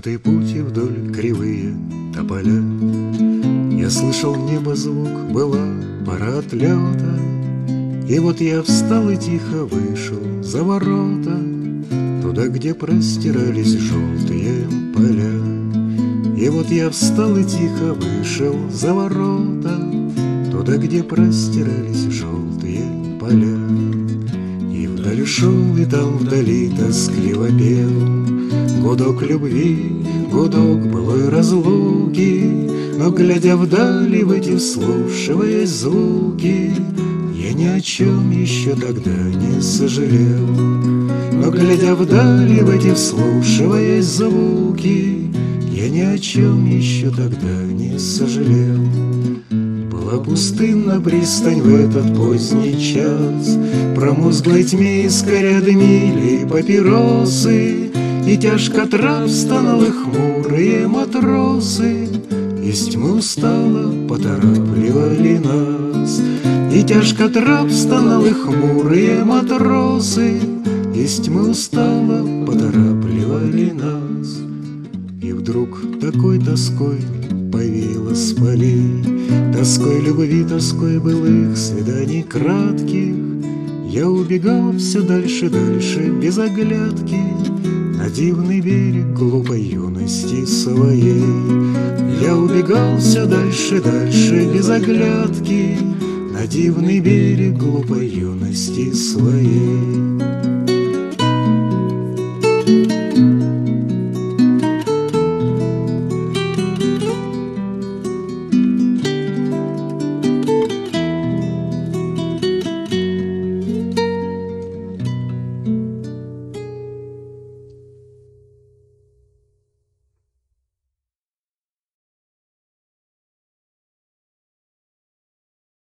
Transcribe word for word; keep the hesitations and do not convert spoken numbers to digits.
Забытые пути вдоль кривые тополя. Я слышал небо звук, была пора отлета, и вот я встал и тихо вышел за ворота, туда, где простирались желтые поля. И вот я встал и тихо вышел за ворота, туда, где простирались желтые поля. И вдаль шел, и там вдали тоскливо пел гудок любви, гудок былой разлуки. Но, глядя вдали в эти вслушиваясь звуки, я ни о чем еще тогда не сожалел. Но, глядя вдали в эти вслушиваясь звуки, я ни о чем еще тогда не сожалел. Была пустынна пристань в этот поздний час, промозглой тьме искоря дымили папиросы, и тяжко трав стонали хмурые матросы. Из тьмы устало поторапливали нас, и тяжко трав стонали хмурые матросы. Из тьмы устало поторапливали нас. И вдруг такой тоской повеяло с полей, тоской любви, тоской былых свиданий кратких. Я убегал все дальше, дальше, без оглядки, на дивный берег глупой юности своей. Я убегал все дальше, дальше, без оглядки, на дивный берег глупой юности своей.